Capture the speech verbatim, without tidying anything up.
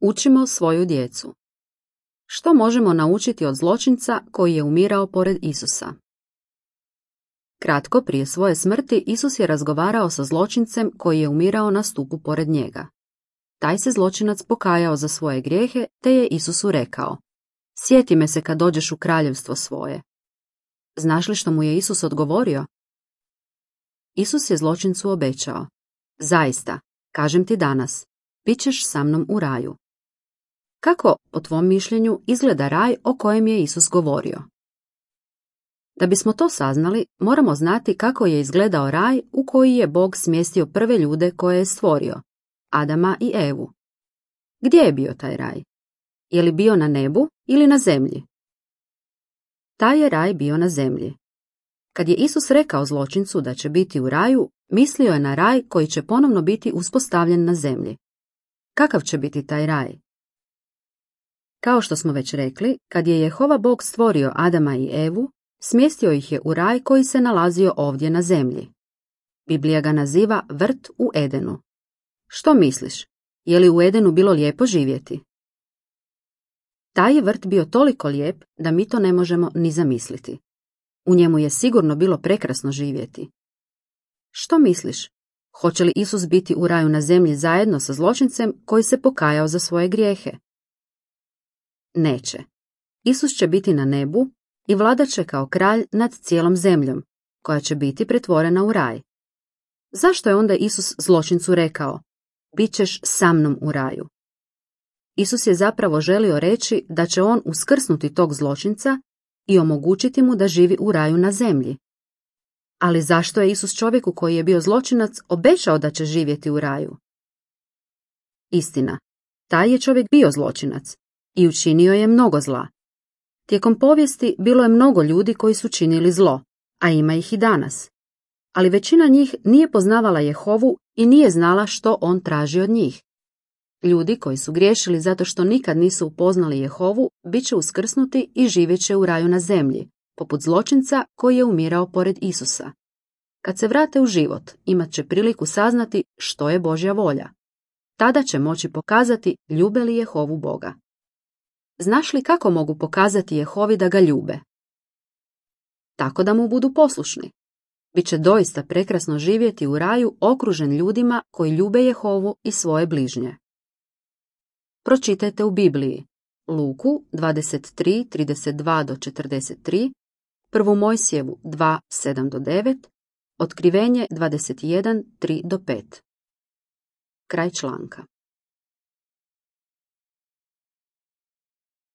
Učimo svoju djecu. Što možemo naučiti od zločinca koji je umirao pored Isusa? Kratko prije svoje smrti Isus je razgovarao sa zločincem koji je umirao na stupu pored njega. Taj se zločinac pokajao za svoje grijehe, te je Isusu rekao: "Sjeti me se kad dođeš u kraljevstvo svoje." Znaš li što mu je Isus odgovorio? Isus je zločincu obećao: "Zaista, kažem ti danas, bit ćeš sa mnom u raju." Kako, po tvom mišljenju, izgleda raj o kojem je Isus govorio? Da bismo to saznali, moramo znati kako je izgledao raj u koji je Bog smjestio prve ljude koje je stvorio, Adama i Evu. Gdje je bio taj raj? Je li bio na nebu ili na zemlji? Taj je raj bio na zemlji. Kad je Isus rekao zločincu da će biti u raju, mislio je na raj koji će ponovno biti uspostavljen na zemlji. Kakav će biti taj raj? Kao što smo već rekli, kad je Jehova Bog stvorio Adama i Evu, smjestio ih je u raj koji se nalazio ovdje na zemlji. Biblija ga naziva vrt u Edenu. Što misliš? Je li u Edenu bilo lijepo živjeti? Taj je vrt bio toliko lijep da mi to ne možemo ni zamisliti. U njemu je sigurno bilo prekrasno živjeti. Što misliš? Hoće li Isus biti u raju na zemlji zajedno sa zločincem koji se pokajao za svoje grijehe? Neće. Isus će biti na nebu i vladat će kao kralj nad cijelom zemljom, koja će biti pretvorena u raj. Zašto je onda Isus zločincu rekao: "Bit ćeš sa mnom u raju"? Isus je zapravo želio reći da će on uskrsnuti tog zločinca i omogućiti mu da živi u raju na zemlji. Ali zašto je Isus čovjeku koji je bio zločinac obećao da će živjeti u raju? Istina, taj je čovjek bio zločinac i učinio je mnogo zla. Tijekom povijesti bilo je mnogo ljudi koji su činili zlo, a ima ih i danas. Ali većina njih nije poznavala Jehovu i nije znala što on traži od njih. Ljudi koji su griješili zato što nikad nisu upoznali Jehovu, bit će uskrsnuti i živjet će u raju na zemlji, poput zločinca koji je umirao pored Isusa. Kad se vrate u život, imat će priliku saznati što je Božja volja. Tada će moći pokazati ljube li Jehovu Boga. Znaš li kako mogu pokazati Jehovi da ga ljube? Tako da mu budu poslušni. Biće doista prekrasno živjeti u raju okružen ljudima koji ljube Jehovu i svoje bližnje. Pročitajte u Bibliji Luku dvadeset tri trideset dva do četrdeset tri, Prvu Mojsijevu dva sedam do devet, Otkrivenje dvadeset jedan tri do pet. Kraj članka.